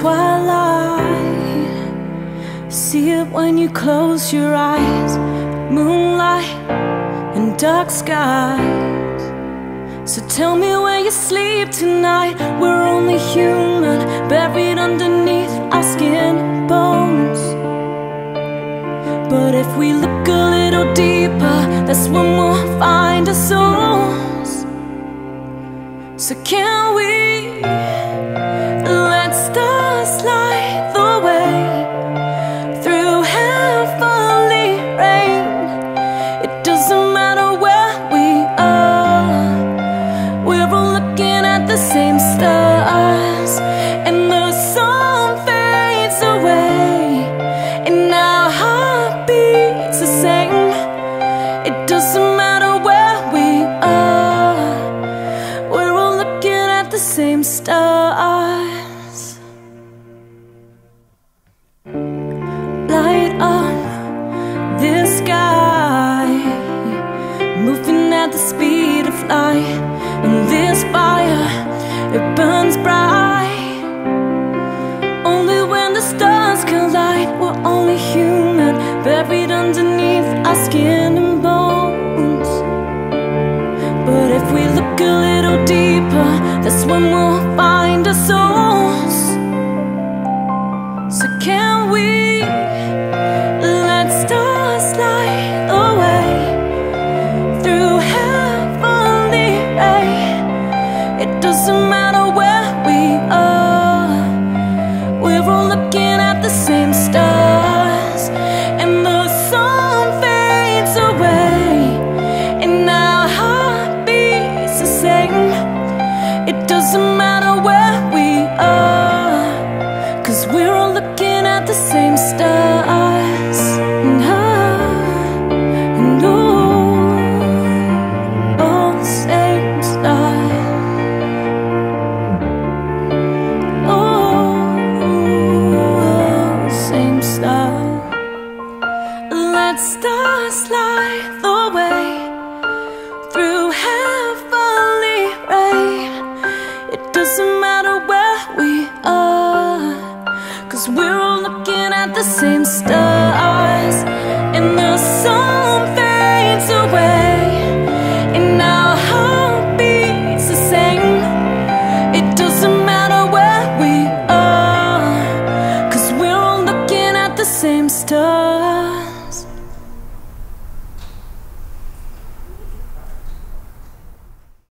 twilight. See it when you close your eyes. Moonlight and dark skies. So tell me where you sleep tonight. We're only human, buried underneath our skin and bones. But if we look a little deeper, that's when we'll find our souls. So can we let stars light the way through heavenly rain? It doesn't matter where we are, we're all looking at the same stars. And the sun fades away, and our heart beats the same. It doesn't matter where we are, we're all looking at the same stars. Light up this sky, moving at the speed of light. And this fire, it burns bright only when the stars collide. We're only human, buried underneath our skin and bones. But if we look a little deeper, that's when we'll find our souls. So can we let stars light the way through heavenly rain? It doesn't matter where we are, we're all looking at the same stars. And the sun fades away, and our heart beats the same. It doesn't matter where we are, 'cause we're all looking at the same stars. And ooh, all the same stars. Same star. Let stars light the way through heavenly rain. It doesn't matter where we are, 'cause we're all looking at the same stars. And the sun fades away, and our heart beats the same. It doesn't matter where we are, 'cause we're all looking at the same stars.